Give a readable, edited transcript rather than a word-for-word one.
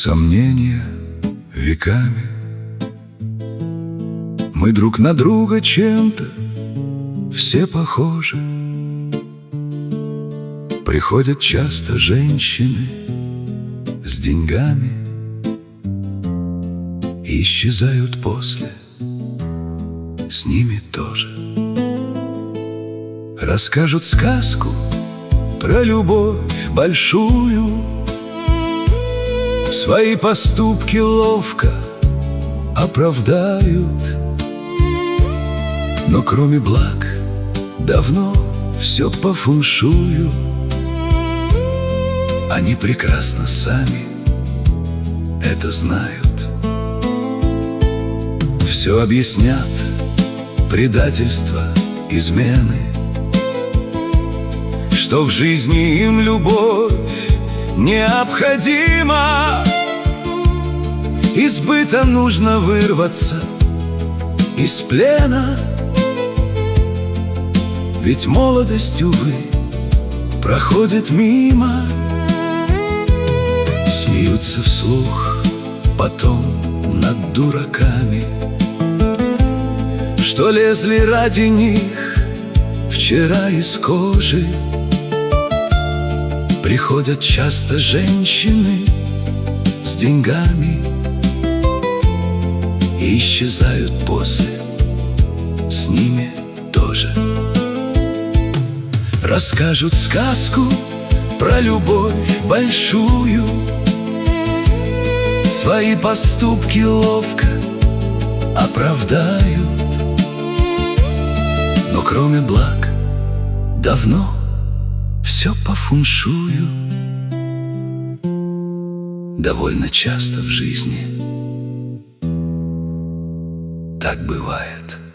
Сомнения веками. Мы друг на друга чем-то все похожи. Приходят часто женщины с деньгами и исчезают после, с ними тоже. Расскажут сказку про любовь большую, свои поступки ловко оправдают. Но кроме благ давно все по фэншую. Они прекрасно сами это знают. Все объяснят: предательство, измены, что в жизни им любовь необходима. Из быта нужно вырваться, из плена. Ведь молодость, увы, проходит мимо. Смеются вслух потом над дураками, что лезли ради них вчера из кожи. Приходят часто женщины с деньгами и исчезают после, с ними тоже. Расскажут сказку про любовь большую, свои поступки ловко оправдают. Но кроме благ давно все по фэншую. Довольно часто в жизни так бывает.